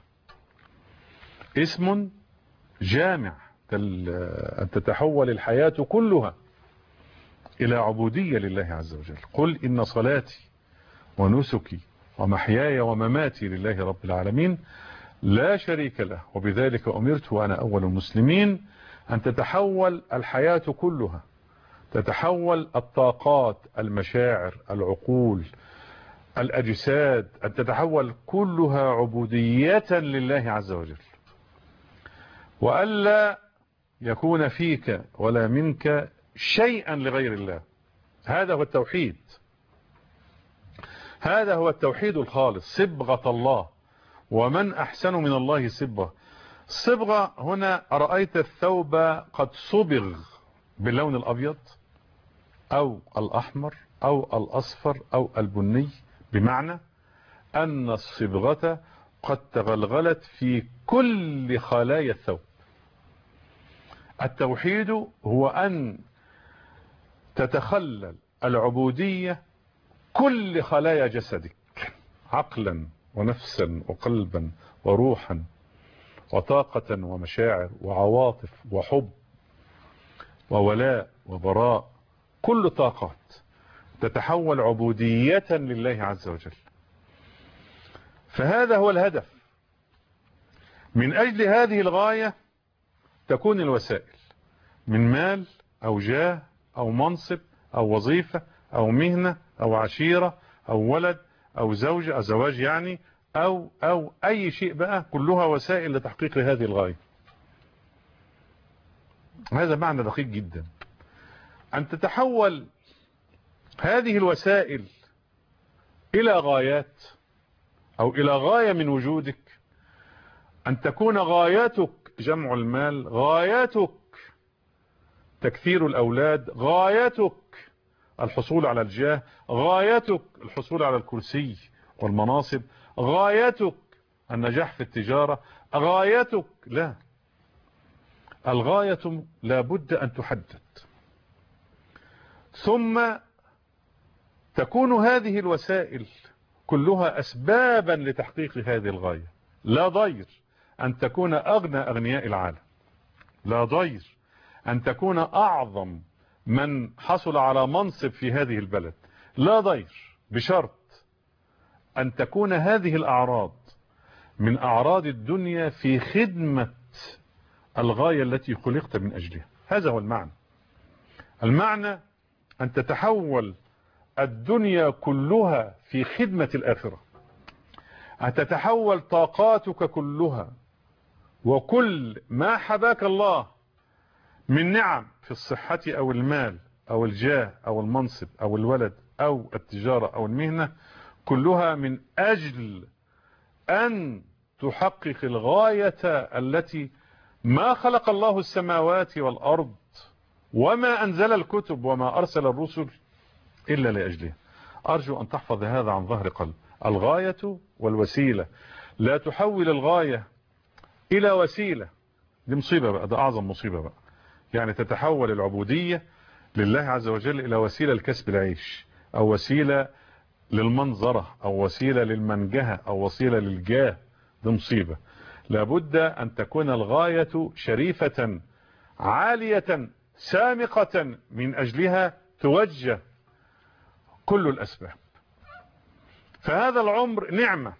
اسم جامع أن تتحول الحياة كلها إلى عبودية لله عز وجل. قل إن صلاتي ونسكي ومحياي ومماتي لله رب العالمين لا شريك له وبذلك أمرت وأنا أول المسلمين. أن تتحول الحياة كلها، تتحول الطاقات، المشاعر، العقول، الأجساد، أن تتحول كلها عبودية لله عز وجل، وألا يكون فيك ولا منك شيئا لغير الله. هذا هو التوحيد، هذا هو التوحيد الخالص، صبغة الله. ومن أحسن من الله صبغة. الصبغة هنا أرأيت الثوب قد صبغ باللون الأبيض أو الأحمر أو الأصفر أو البني، بمعنى أن الصبغة قد تغلغلت في كل خلايا الثوب. التوحيد هو أن تتخلل العبودية كل خلايا جسدك، عقلا ونفسا وقلبا وروحا وطاقة ومشاعر وعواطف وحب وولاء وبراء، كل طاقات تتحول عبودية لله عز وجل. فهذا هو الهدف. من أجل هذه الغاية تكون الوسائل من مال أو جاه أو منصب أو وظيفة أو مهنة أو عشيرة أو ولد أو زوجة أو زواج، يعني أو أي شيء بقى، كلها وسائل لتحقيق هذه الغاية. هذا معنى دقيق جدا. أن تتحول هذه الوسائل إلى غايات أو إلى غاية من وجودك، أن تكون غاياتك جمع المال، غاياتك تكثير الأولاد، غاياتك الحصول على الجاه، غاياتك الحصول على الكرسي والمناصب، غاياتك النجاح في التجارة، غاياتك لا، الغاية لابد أن تحدد، ثم تكون هذه الوسائل كلها أسبابا لتحقيق هذه الغاية. لا ضير أن تكون أغنى أغنياء العالم، لا ضير أن تكون أعظم من حصل على منصب في هذه البلد، لا ضير، بشرط أن تكون هذه الأعراض من أعراض الدنيا في خدمة الغاية التي خلقت من أجلها. هذا هو المعنى. المعنى أن تتحول الدنيا كلها في خدمة الآخرة، أن تتحول طاقاتك كلها وكل ما حباك الله من نعم في الصحة أو المال أو الجاه أو المنصب أو الولد أو التجارة أو المهنة، كلها من أجل أن تحقق الغاية التي ما خلق الله السماوات والأرض وما أنزل الكتب وما أرسل الرسل إلا لأجلها. أرجو أن تحفظ هذا عن ظهر قلب. الغاية والوسيلة، لا تحول الغاية إلى وسيلة، دي مصيبة بقى، ده أعظم مصيبة بقى. يعني تتحول العبودية لله عز وجل إلى وسيلة لكسب العيش، أو وسيلة للمنظرة، أو وسيلة للمنجهة، أو وسيلة للجاه، دي مصيبة. لابد أن تكون الغاية شريفة عالية سامقة من أجلها توجه كل الأسباب. فهذا العمر نعمة،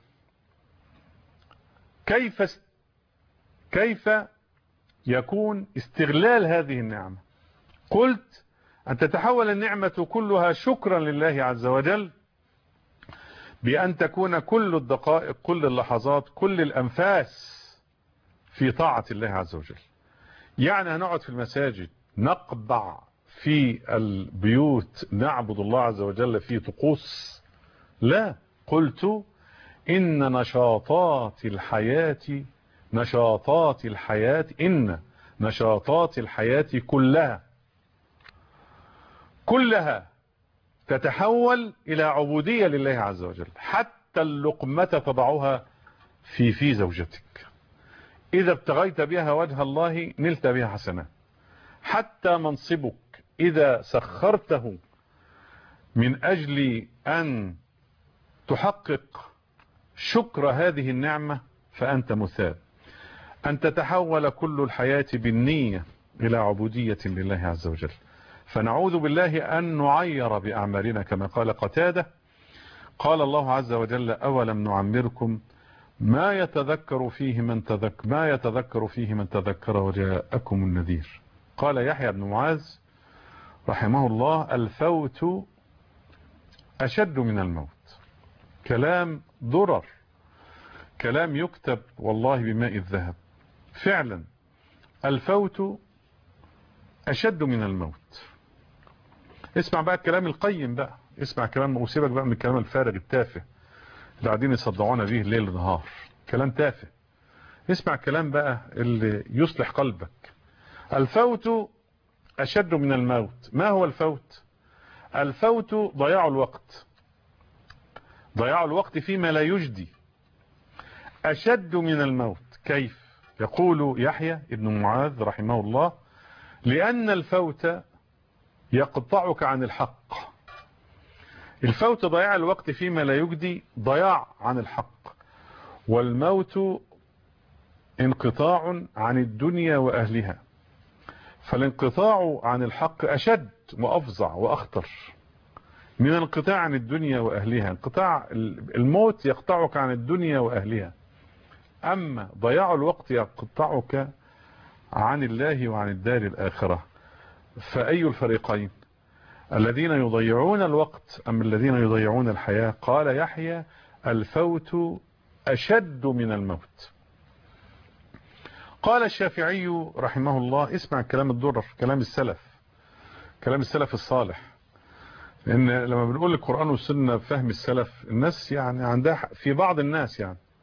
كيف يكون استغلال هذه النعمة؟ قلت أن تتحول النعمة كلها شكرا لله عز وجل بأن تكون كل الدقائق، كل اللحظات، كل الأنفاس في طاعة الله عز وجل. يعني هنقعد في المساجد، نقبع في البيوت، نعبد الله عز وجل في طقوس؟ لا. قلت إن نشاطات الحياة كلها تتحول إلى عبودية لله عز وجل. حتى اللقمة تضعها في زوجتك، إذا ابتغيت بها وجه الله نلت بها حسنات. حتى منصبك إذا سخرته من أجل أن تحقق شكر هذه النعمة فأنت مثاب. أن تتحول كل الحياة بالنية إلى عبودية لله عز وجل. فنعوذ بالله أن نعير بأعمالنا كما قال قتادة. قال الله عز وجل: أولم نعمركم ما يتذكر فيه من تذكر وجاءكم النذير. قال يحيى بن معاذ رحمه الله: الفوت أشد من الموت. كلام درر، كلام يكتب والله بماء الذهب. فعلا الفوت أشد من الموت. اسمع بقى الكلام القيم بقى، اسمع كلام، وسيبك بقى من الكلام الفارغ التافه اللي قاعدين يصدعونا به ليل ونهار، كلام تافه. اسمع كلام بقى اللي يصلح قلبك. الفوت أشد من الموت. ما هو الفوت؟ الفوت ضياع الوقت، ضياع الوقت فيما لا يجدي. أشد من الموت كيف؟ يقول يحيى ابن معاذ رحمه الله: لأن الفوت يقطعك عن الحق. الفوت ضياع الوقت فيما لا يجدي، ضياع عن الحق. والموت انقطاع عن الدنيا وأهلها. فالانقطاع عن الحق أشد وأفظع وأخطر من الانقطاع عن الدنيا وأهلها. انقطاع الموت يقطعك عن الدنيا وأهلها، أما ضياع الوقت يقطعك عن الله وعن الدار الآخرة. فأي الفريقين؟ الذين يضيعون الوقت أم الذين يضيعون الحياة؟ قال يحيى: الفوت أشد من الموت. قال الشافعي رحمه الله، اسمع كلام الدرر، كلام السلف الصالح. لأن لما بنقول القرآن والسنة بفهم السلف، الناس يعني عندها، في بعض الناس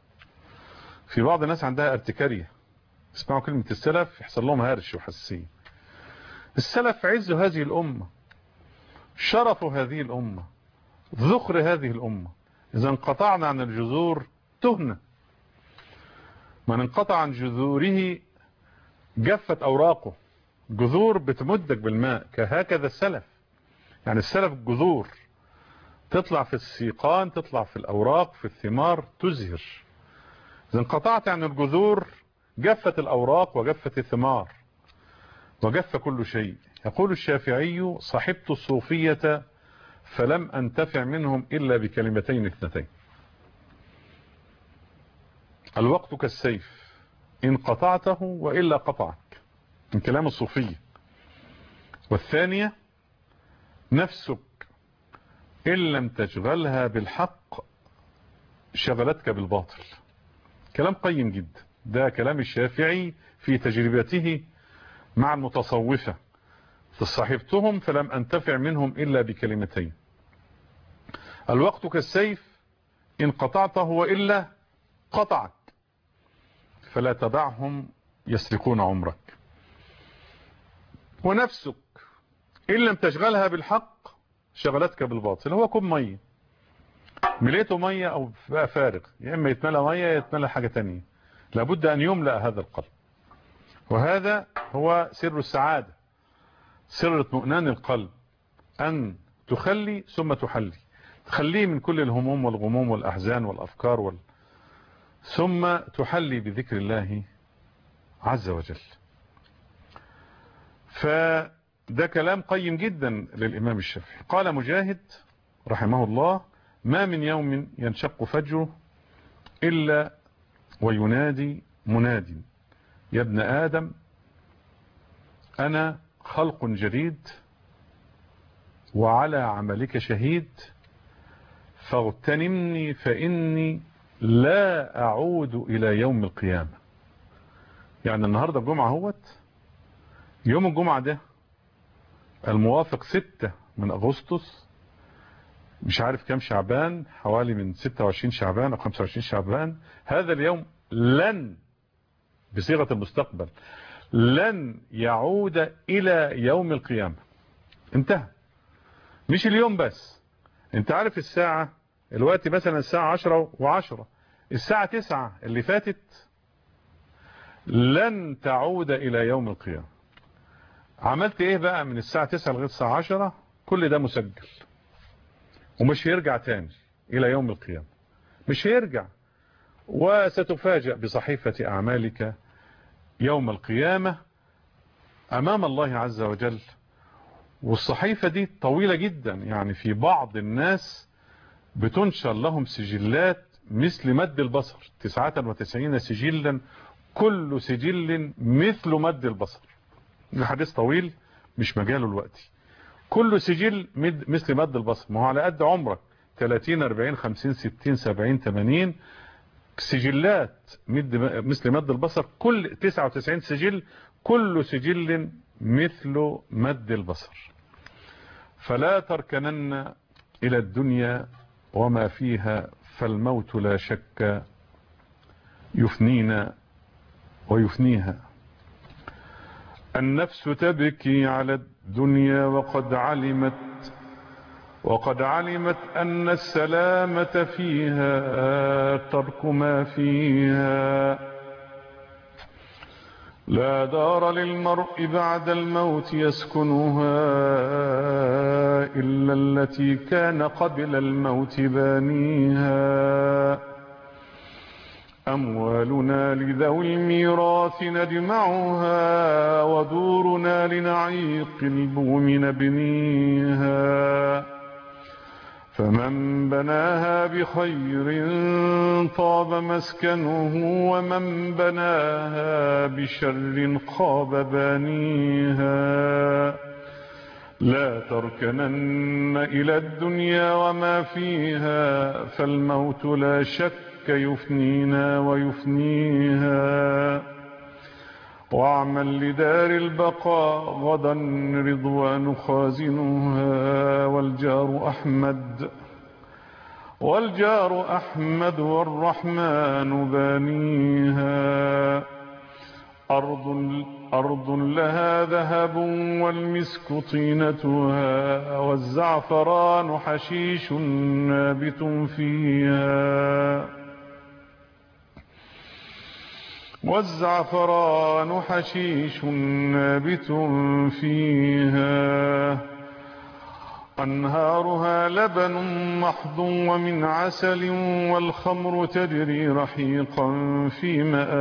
عندها ارتكارية. اسمعوا كلمة السلف يحصل لهم هرش وحساسية. السلف عز هذه الأمة، شرف هذه الأمة، ذخر هذه الأمة. إذا انقطعنا عن الجذور تهنى. من انقطع عن جذوره جفت أوراقه. جذور بتمدك بالماء، كهكذا السلف. يعني السلف جذور تطلع في السيقان، تطلع في الأوراق، في الثمار، تزهر. إذا انقطعت عن الجذور جفت الأوراق وجفت الثمار وجف كل شيء. يقول الشافعي: صحبت الصوفية فلم أنتفع منهم إلا بكلمتين اثنتين: الوقت كالسيف إن قطعته وإلا قطعك. من كلام الصوفية. والثانية نفسك إن لم تشغلها بالحق شغلتك بالباطل. كلام قيم جدا، ده كلام الشافعي في تجربته مع المتصوفة، تصاحبتهم فلم أنتفع منهم إلا بكلمتين: الوقت كالسيف إن قطعته وإلا قطعك، فلا تدعهم يسرقون عمرك. ونفسك إن لم تشغلها بالحق شغلتك بالباطل. هو كوب مية مليته مية أو بقى فارغ، يا إما يتملى مية يتملى حاجة تانية، لابد أن يملأ هذا القلب. وهذا هو سر السعادة، سر اطمئنان القلب، أن تخلي ثم تحلي، تخليه من كل الهموم والغموم والأحزان والأفكار ثم تحلي بذكر الله عز وجل. فده كلام قيم جدا للإمام الشافعي. قال مجاهد رحمه الله: ما من يوم ينشق فجره إلا وينادي مناد: يا ابن آدم أنا خلق جديد وعلى عملك شهيد، فاغتنمني فإني لا أعود إلى يوم القيامة. يعني النهاردة الجمعة هوت، يوم الجمعة ده الموافق 6 من أغسطس، مش عارف كم شعبان، حوالي من 26 شعبان أو 25 شعبان. هذا اليوم لن، بصيغة المستقبل، لن يعود إلى يوم القيامة، انتهى. مش اليوم بس، انت عارف الساعة الوقت مثلا الساعة 10:10، الساعة 9 اللي فاتت لن تعود إلى يوم القيامة. عملت ايه بقى من الساعة 9 لغاية الساعة 10؟ كل ده مسجل ومش هيرجع تاني إلى يوم القيامة، مش هيرجع. وستفاجأ بصحيفة أعمالك يوم القيامة أمام الله عز وجل. والصحيفة دي طويلة جدا، يعني في بعض الناس بتنشر لهم سجلات مثل مد البصر، 99 سجلا، كل سجل مثل مد البصر. الحديث طويل مش مجاله الوقت. كل سجل مثل مد البصر، ما هو على قد عمرك، 30 40 50 60 70 80 سجلات مثل مد البصر، كل 99 سجل كل سجل مثل مد البصر. فلا تركنن إلى الدنيا وما فيها، فالموت لا شك يفنينا ويفنيها. النفس تبكي على الدنيا وقد علمت أن السلامة فيها ترك ما فيها. لا دار للمرء بعد الموت يسكنها إلا التي كان قبل الموت بانيها. أموالنا لذوي الميراث نجمعها، ودورنا لنعيق البوم نبنيها. فمن بناها بخير طاب مسكنه، ومن بناها بشر خاب بانيها. لا تركنن إلى الدنيا وما فيها، فالموت لا شك يفنينا ويفنيها. واعمل لدار البقاء غدا رضوان خازنها، والجار أحمد والرحمن بانيها. أرض لها ذهب والمسك طينتها، والزعفران حشيش نابت فيها. والزعفران حشيش نابت فيها. أنهارها لبن محض ومن عسل، والخمر تجري رحيقا في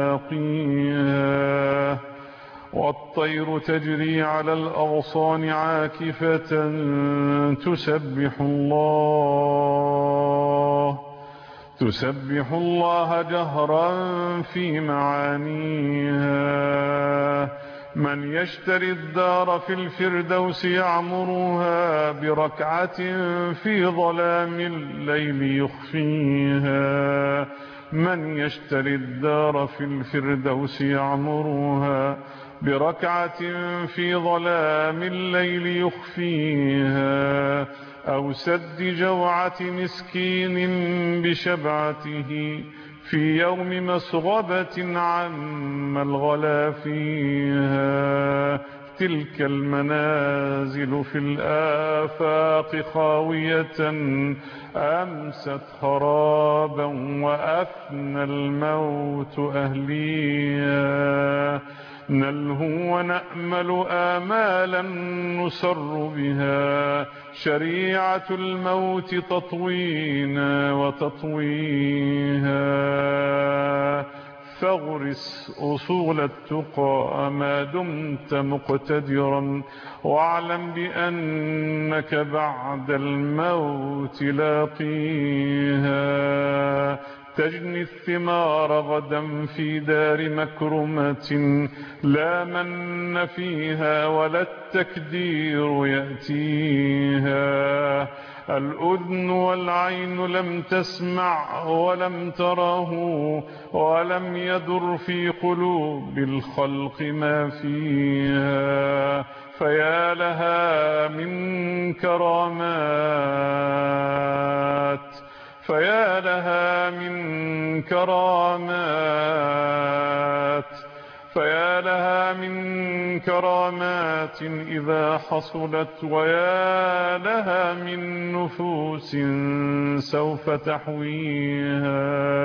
مآقيها. والطير تجري على الأغصان عاكفة تسبح الله جهرا في معانيها. من يشتري الدار في الفردوس يعمرها بركعة في ظلام الليل يخفيها. من يشتري الدار في الفردوس يعمرها بركعة في ظلام الليل يخفيها. أو سد جوعة مسكين بشبعته في يوم مسغبة عم الغلا فيها. تلك المنازل في الآفاق خاوية أمست خرابا وأفنى الموت أهليها. نلهو ونأمل آمالا نسر بها شريعة الموت تطوينا وتطويها. فاغرس أصول التقى ما دمت مقتدرا واعلم بأنك بعد الموت لاقيها. تجني الثمار غدا في دار مكرمة لا من فيها ولا التكدير يأتيها. الأذن والعين لم تسمع ولم تره ولم يدر في قلوب الخلق ما فيها. فيا لها من كرامات فيا لها من كرامات فيا لها من كرامات إذا حصلت ويا لها من نفوس سوف تحويها.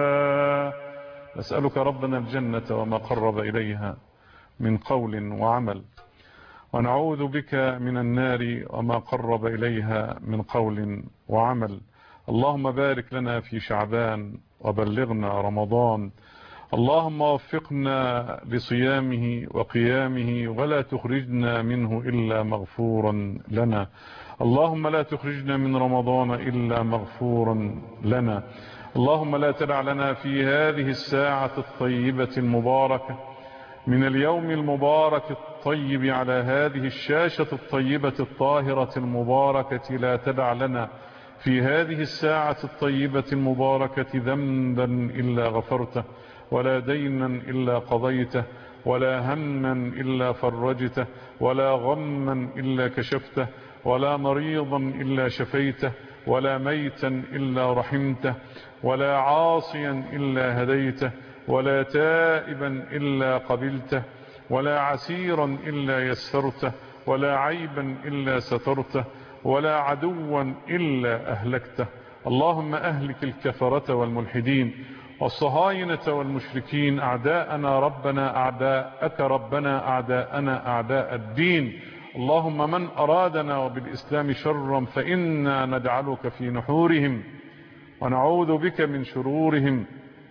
نسألك ربنا الجنة وما قرب إليها من قول وعمل ونعوذ بك من النار وما قرب إليها من قول وعمل. اللهم بارك لنا في شعبان وبلغنا رمضان. اللهم وفقنا لصيامه وقيامه ولا تخرجنا منه إلا مغفورا لنا. اللهم لا تخرجنا من رمضان إلا مغفورا لنا. اللهم لا تدع لنا في هذه الساعة الطيبة المباركة من اليوم المبارك الطيب على هذه الشاشة الطيبة الطاهرة المباركة لا تدع لنا في هذه الساعة الطيبة المباركة ذنبا إلا غفرته ولا دينا إلا قضيته ولا هما إلا فرجته ولا غما إلا كشفته ولا مريضا إلا شفيته ولا ميتا إلا رحمته ولا عاصيا إلا هديته ولا تائبا إلا قبلته ولا عسيرا إلا يسرته ولا عيبا إلا سترته ولا عدوا إلا أهلكته. اللهم أهلك الكفرة والملحدين والصهاينة والمشركين أعداءنا ربنا أعداءك ربنا أعداءنا أعداء الدين. اللهم من أرادنا وبالإسلام شرا فإنا نجعلك في نحورهم ونعوذ بك من شرورهم.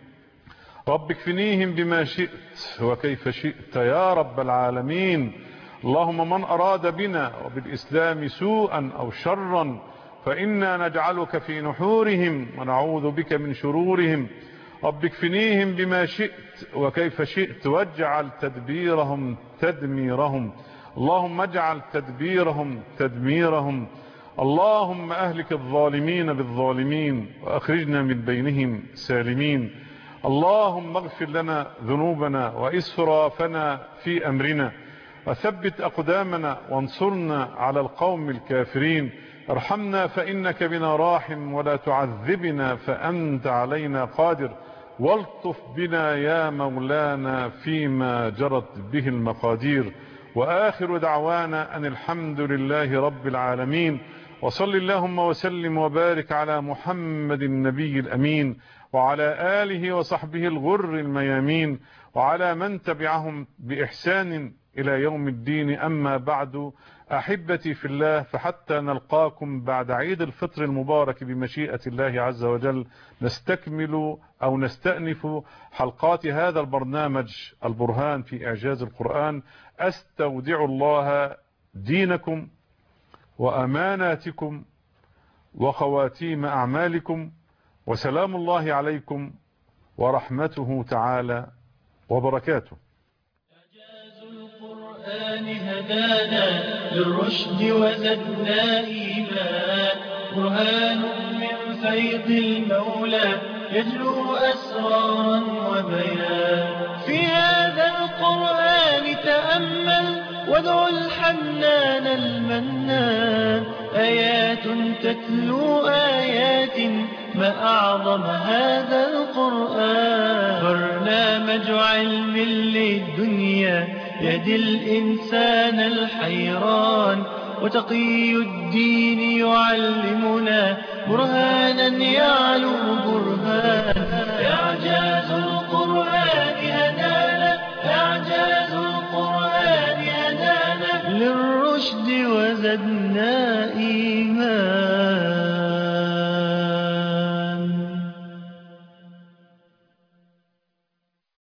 رب اكفنيهم بما شئت وكيف شئت يا رب العالمين. اللهم من أراد بنا وبالإسلام سوءا أو شرا فإنا نجعلك في نحورهم ونعوذ بك من شرورهم. رب اكفنيهم بما شئت وكيف شئت واجعل تدبيرهم تدميرهم. اللهم اجعل تدبيرهم تدميرهم. اللهم أهلك الظالمين بالظالمين وأخرجنا من بينهم سالمين. اللهم اغفر لنا ذنوبنا وإسرافنا في أمرنا وثبت أقدامنا وانصرنا على القوم الكافرين. ارحمنا فإنك بنا راحم ولا تعذبنا فأنت علينا قادر. والطف بنا يا مولانا فيما جرت به المقادير. وآخر دعوانا أن الحمد لله رب العالمين. وصل اللهم وسلم وبارك على محمد النبي الأمين وعلى آله وصحبه الغر الميامين وعلى من تبعهم بإحسان إلى يوم الدين. أما بعد أحبتي في الله، فحتى نلقاكم بعد عيد الفطر المبارك بمشيئة الله عز وجل نستكمل أو نستأنف حلقات هذا البرنامج البرهان في إعجاز القرآن. أستودع الله دينكم وأماناتكم وخواتيم أعمالكم، وسلام الله عليكم ورحمته تعالى وبركاته. هدانا للرشد وزدنا إيمان برهان من فيض المولى يجلو أسرارا وبيان في هذا القرآن تأمل وادع الحنان المنان آيات تتلو آيات ما أعظم هذا القرآن برنامج علم للدنيا يهدي الإنسان الحيران وتقي الدين يعلمنا برهانا يعلو برهان إعجاز القرآن هدانا إعجاز القرآن هدانا للرشد وزدنا